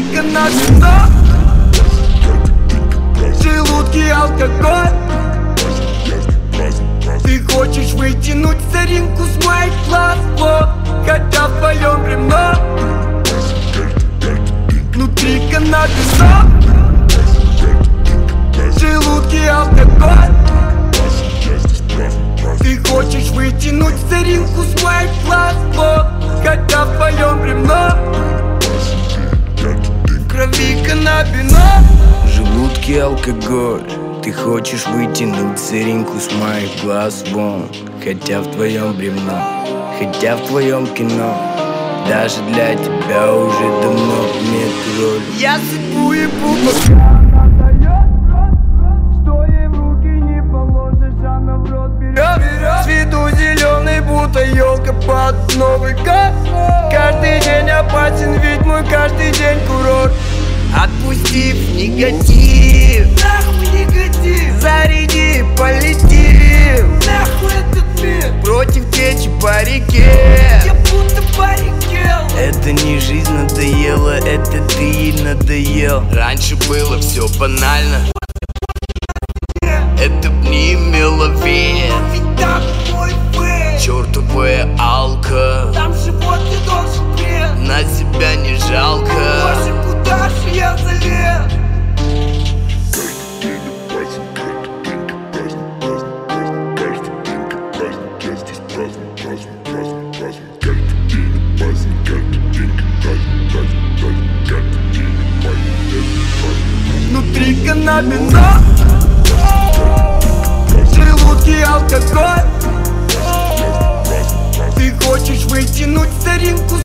каннабиса, желудки алкоголь. Ты хочешь вытянуть соринку с моих глаз, хотя в твоем бревно внутри каннабиса, желудки алкоголь. Ты хочешь вытянуть соринку с моих глаз, хотя в твоем бревно в крови каннабинол. Желудки алкоголь. Ты хочешь вытянуть сыринку с моих глаз вон, хотя в твоем бревно, хотя в твоем кино даже для тебя уже давно нет роли. Я судьбу ебу, пока она дает рот, что ей в руки не положишь, она в рот берет. С виду зеленый, будто елка под Новый год. Каждый день опасен, ведь мой каждый день курорт. Отпустив негатив, нахуй негатив, заряди, полетим, нахуй этот мир, против течи по реке. Я будто по реке. Это не жизнь надоела, это ты ей надоел. Раньше было все банально, это б не имело вес. Ведь там мой фейс, Чёртовая алка, там живот не должен греться. на себя не жалко. Боже, куда же я залез? Внутри каннабиса, желудки алкоголь. Ты хочешь вытянуть соринку